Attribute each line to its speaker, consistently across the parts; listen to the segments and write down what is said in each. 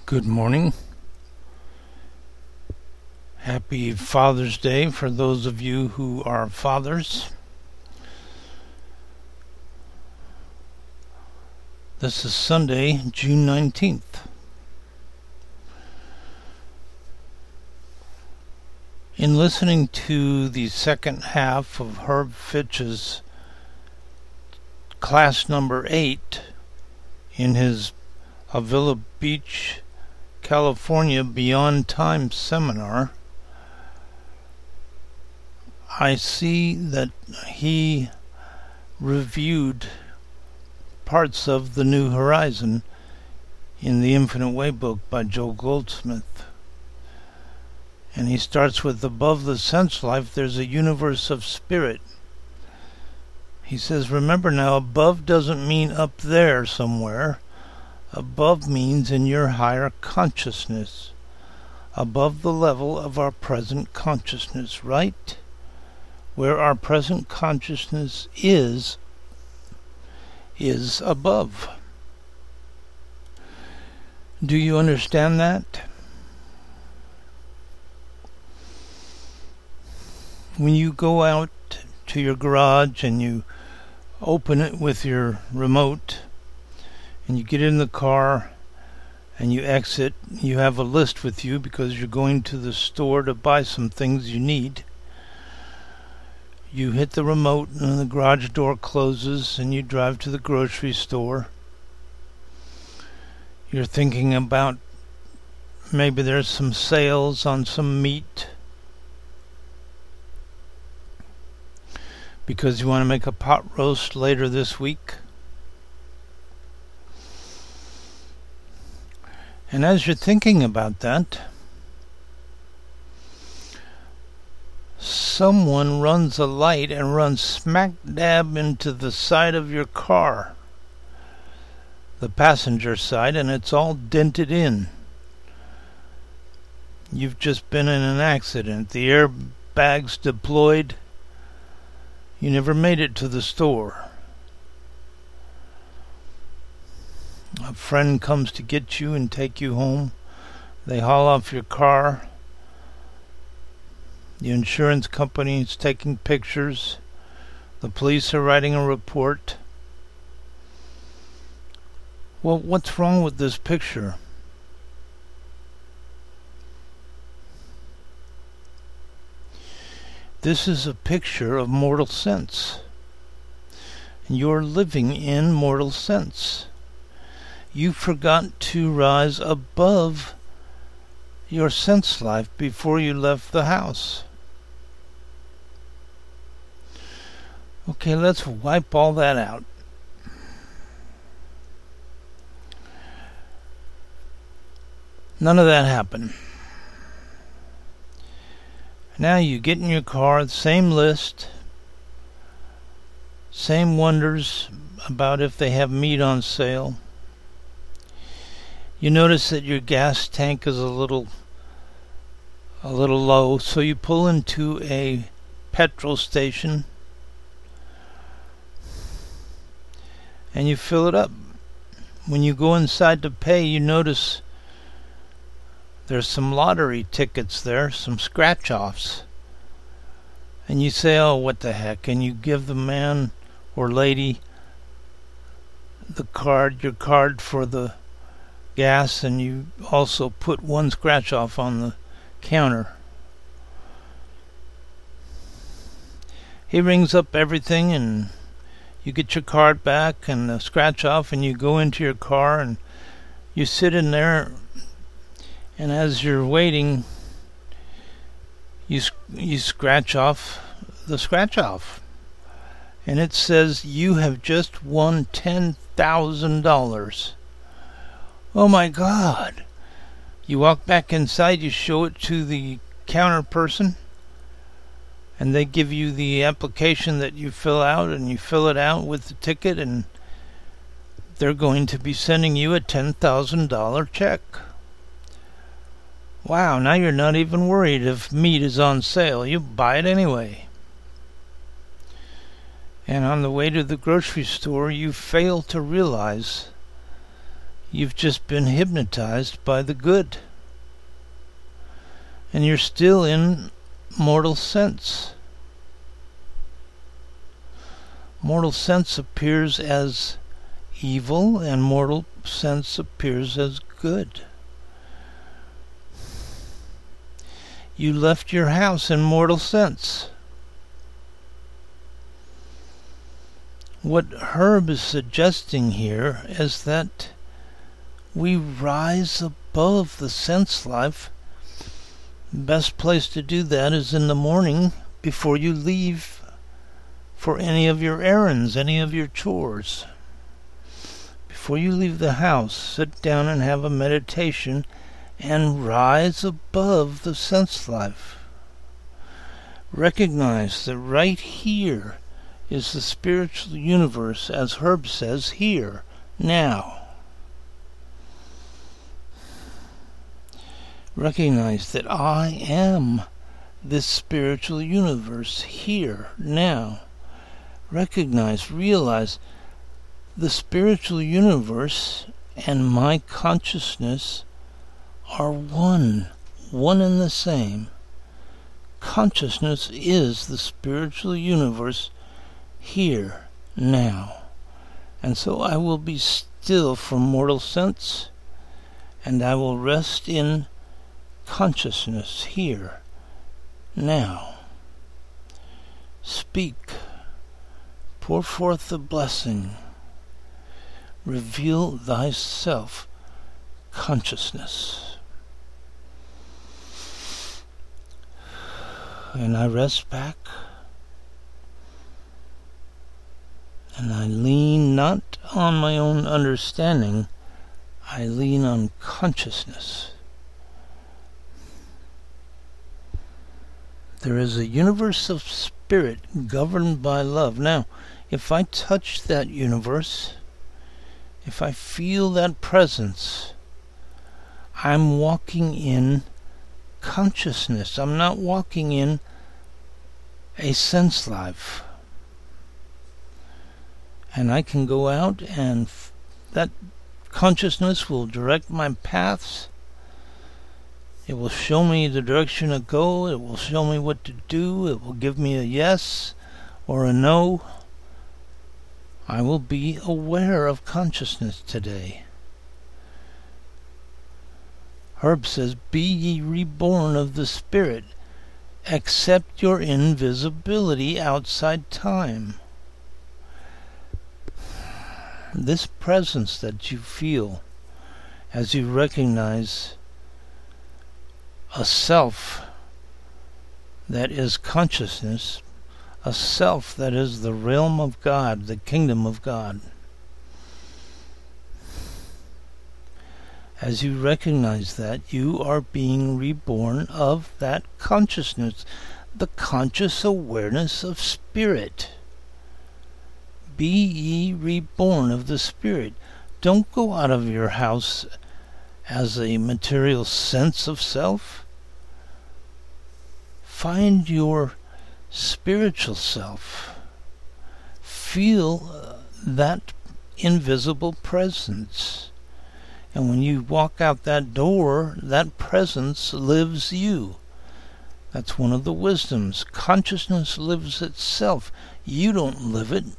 Speaker 1: Good morning. Happy Father's Day for those of you who are fathers. This is Sunday, June 19th. In listening to the second half of Herb Fitch's class number 8 in his Avila Beach, California Beyond Time seminar, I see that he reviewed parts of The New Horizon in the Infinite Way book by Joel Goldsmith. And he starts with, above the sense life, there's a universe of spirit. He says, remember now, above doesn't mean up there somewhere. Above means in your higher consciousness, above the level of our present consciousness, right? Where our present consciousness is above. Do you understand that? When you go out to your garage and you open it with your remote, and you get in the car and you exit, you have a list with you because you're going to the store to buy some things you need. You hit the remote and the garage door closes and you drive to the grocery store. You're thinking about maybe there's some sales on some meat because you want to make a pot roast later this week. And as you're thinking about that, someone runs a light and runs smack dab into the side of your car, the passenger side, and it's all dented in. You've just been in an accident. The airbag's deployed. You never made it to the store. A friend comes to get you and take you home. They haul off your car. The insurance company is taking pictures. The police are writing a report. Well, what's wrong with this picture? This is a picture of mortal sense. And you're living in mortal sense. You forgot to rise above your sense life before you left the house. Okay, let's wipe all that out. None of that happened. Now you get in your car, the same list, same wonders about if they have meat on sale. You notice that your gas tank is a little low, so you pull into a petrol station and you fill it up. When you go inside to pay, you notice there's some lottery tickets there, some scratch-offs. And you say, oh, what the heck, and you give the man or lady your card for the gas, and you also put one scratch off on the counter. He rings up everything and you get your card back and the scratch off, and you go into your car and you sit in there, and as you're waiting you scratch off the scratch off, and it says you have just won $10,000. Oh my God. You walk back inside, you show it to the counter person, and they give you the application that you fill out, and you fill it out with the ticket, and they're going to be sending you a $10,000 check. Wow, now you're not even worried if meat is on sale. You buy it anyway. And on the way to the grocery store, you fail to realize You've just been hypnotized by the good. And you're still in mortal sense. Mortal sense appears as evil, and mortal sense appears as good. You left your house in mortal sense. What Herb is suggesting here is that we rise above the sense life. The best place to do that is in the morning before you leave for any of your errands, any of your chores. Before you leave the house, sit down and have a meditation and rise above the sense life. Recognize that right here is the spiritual universe, as Herb says, here, now. Recognize that I am this spiritual universe here, now. Recognize, realize the spiritual universe and my consciousness are one and the same. Consciousness is the spiritual universe here, now. And so I will be still from mortal sense, and I will rest in consciousness here, now. Speak. Pour forth the blessing. Reveal thyself consciousness. And I rest back, and I lean not on my own understanding, I lean on consciousness. There is a universe of spirit governed by love. Now, if I touch that universe, if I feel that presence, I'm walking in consciousness. I'm not walking in a sense life. And I can go out and that consciousness will direct my paths. It will show me the direction to go. It will show me what to do. It will give me a yes or a no. I will be aware of consciousness today. Herb says, be ye reborn of the Spirit. Accept your invisibility outside time. This presence that you feel as you recognize a self that is consciousness, a self that is the realm of God, the kingdom of God. As you recognize that, you are being reborn of that consciousness, the conscious awareness of spirit. Be ye reborn of the Spirit. Don't go out of your house as a material sense of self. Find your spiritual self. Feel that invisible presence. And when you walk out that door, that presence lives you. That's one of the wisdoms. Consciousness lives itself. You don't live it.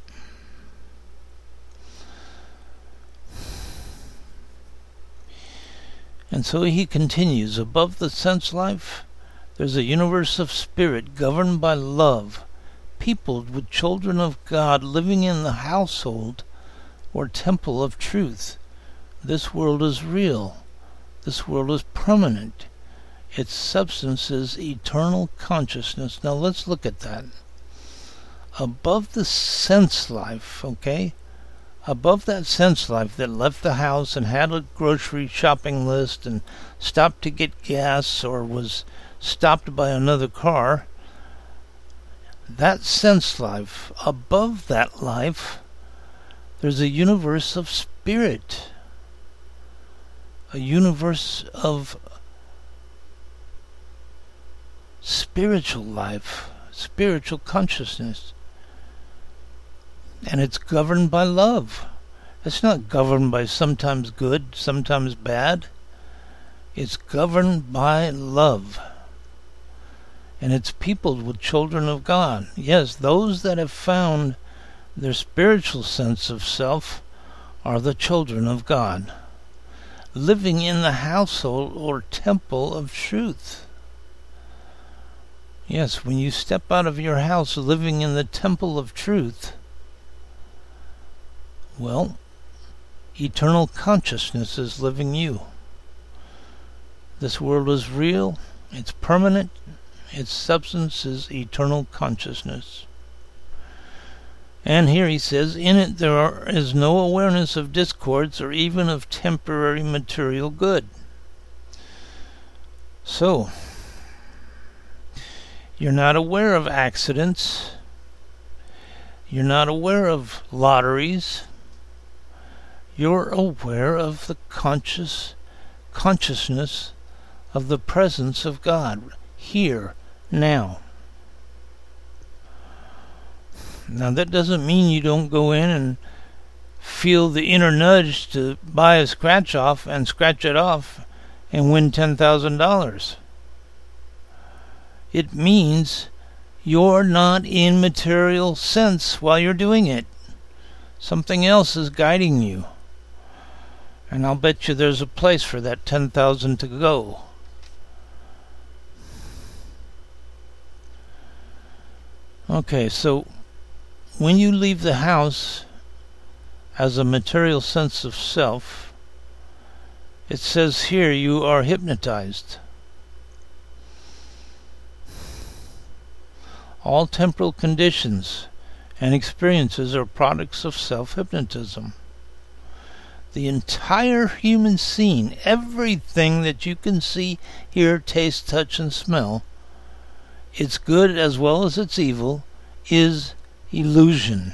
Speaker 1: And so he continues, above the sense life, there's a universe of spirit governed by love, peopled with children of God living in the household or temple of truth. This world is real. This world is permanent. Its substance is eternal consciousness. Now let's look at that. Above the sense life, okay? Above that sense life that left the house and had a grocery shopping list and stopped to get gas or was stopped by another car, that sense life, above that life, there's a universe of spirit, a universe of spiritual life, spiritual consciousness. And it's governed by love. It's not governed by sometimes good, sometimes bad. It's governed by love. And it's peopled with children of God. Yes, those that have found their spiritual sense of self are the children of God, living in the household or temple of truth. Yes, when you step out of your house living in the temple of truth, well, eternal consciousness is living you. This world is real, it's permanent, its substance is eternal consciousness. And here he says, in it there is no awareness of discords or even of temporary material good. So, you're not aware of accidents. You're not aware of lotteries. You're aware of the consciousness of the presence of God here, now. Now that doesn't mean you don't go in and feel the inner nudge to buy a scratch off and scratch it off and win $10,000. It means you're not in material sense while you're doing it. Something else is guiding you. And I'll bet you there's a place for that 10,000 to go. Okay, so when you leave the house as a material sense of self, it says here you are hypnotized. All temporal conditions and experiences are products of self-hypnotism. The entire human scene, everything that you can see, hear, taste, touch, and smell, its good as well as its evil, is illusion.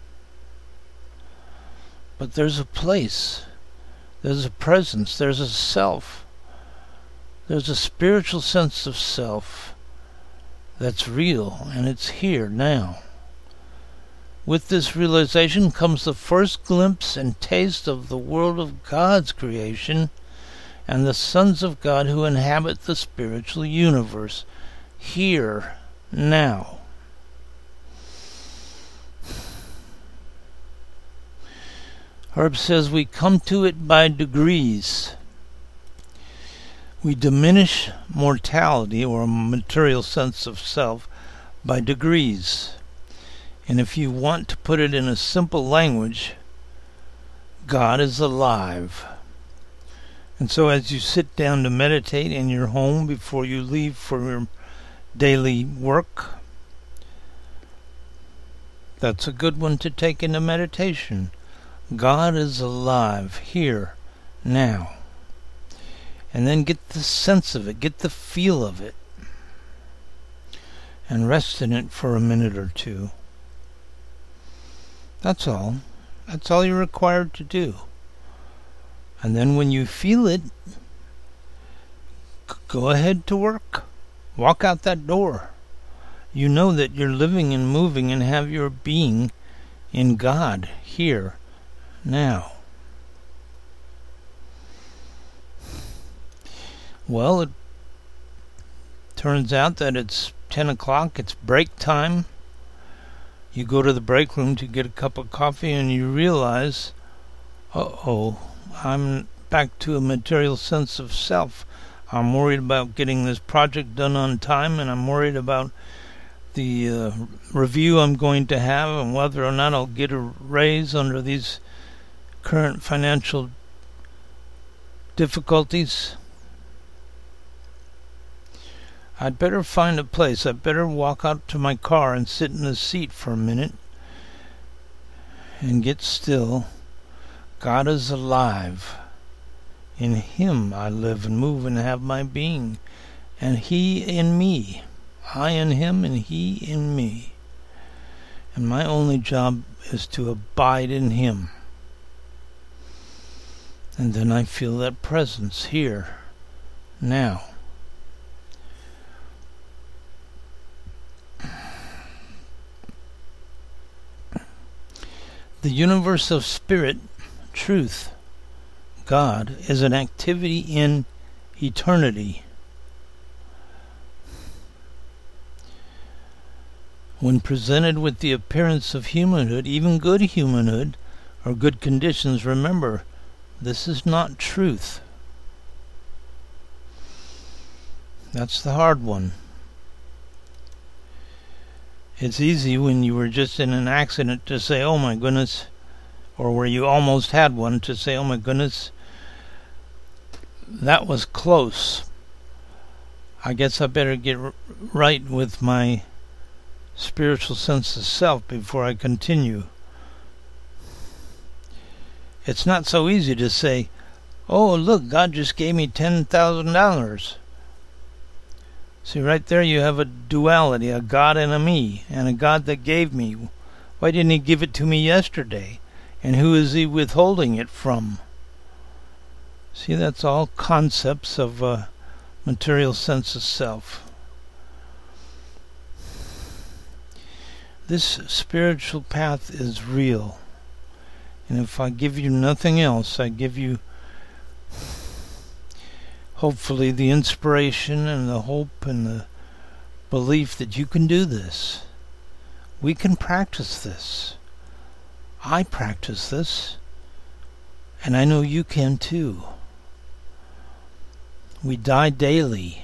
Speaker 1: But there's a place, there's a presence, there's a self, there's a spiritual sense of self that's real, and it's here now. With this realization comes the first glimpse and taste of the world of God's creation and the sons of God who inhabit the spiritual universe, here, now. Herb says we come to it by degrees. We diminish mortality or a material sense of self by degrees. And if you want to put it in a simple language, God is alive. And so as you sit down to meditate in your home before you leave for your daily work, that's a good one to take into meditation. God is alive, here, now. And then get the sense of it, get the feel of it, and rest in it for a minute or two. That's all. That's all you're required to do. And then when you feel it, go ahead to work. Walk out that door. You know that you're living and moving and have your being in God, here, now. Well, it turns out that it's 10 o'clock, it's break time. You go to the break room to get a cup of coffee and you realize, I'm back to a material sense of self. I'm worried about getting this project done on time, and I'm worried about the review I'm going to have and whether or not I'll get a raise under these current financial difficulties. I'd better find a place. I'd better walk out to my car and sit in the seat for a minute and get still. God is alive. In Him I live and move and have my being, and He in me. I in Him and He in me. And my only job is to abide in Him. And then I feel that presence here, now. The universe of spirit truth. God is an activity in eternity. When presented with the appearance of humanhood, even good humanhood, or good conditions, remember, this is not truth. That's the hard one. It's easy when you were just in an accident to say, oh my goodness, or where you almost had one to say, oh my goodness, that was close. I guess I better get right with my spiritual sense of self before I continue. It's not so easy to say, oh look, God just gave me $10,000. See, right there you have a duality, a God and a me, and a God that gave me. Why didn't He give it to me yesterday? And who is He withholding it from? See, that's all concepts of a material sense of self. This spiritual path is real. And if I give you nothing else, I give you hopefully the inspiration and the hope and the belief that you can do this. We can practice this. I practice this. And I know you can too. We die daily.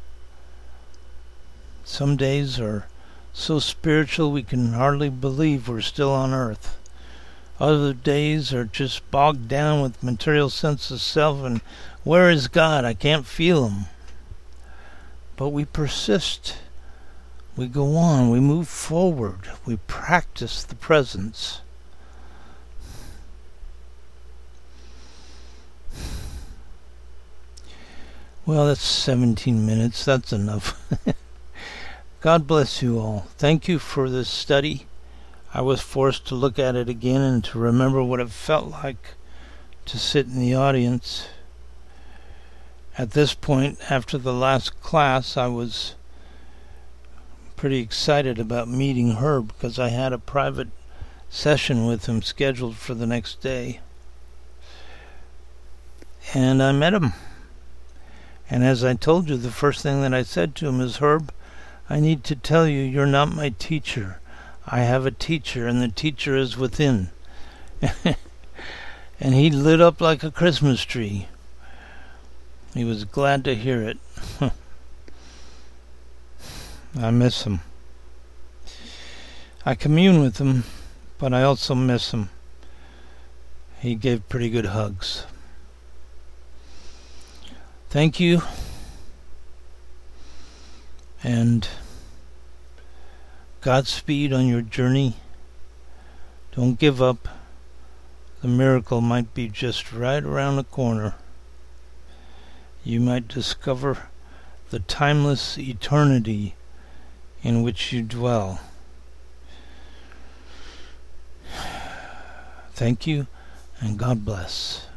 Speaker 1: Some days are so spiritual we can hardly believe we're still on earth. Other days are just bogged down with material sense of self and where is God? I can't feel Him. But we persist. We go on. We move forward. We practice the presence. Well, that's 17 minutes. That's enough. God bless you all. Thank you for this study. I was forced to look at it again and to remember what it felt like to sit in the audience. At this point, after the last class, I was pretty excited about meeting Herb because I had a private session with him scheduled for the next day. And I met him. And as I told you, the first thing that I said to him is, Herb, I need to tell you you're not my teacher. I have a teacher, and the teacher is within. And he lit up like a Christmas tree. He was glad to hear it. I miss him. I commune with him, but I also miss him. He gave pretty good hugs. Thank you. And Godspeed on your journey. Don't give up. The miracle might be just right around the corner. You might discover the timeless eternity in which you dwell. Thank you, and God bless.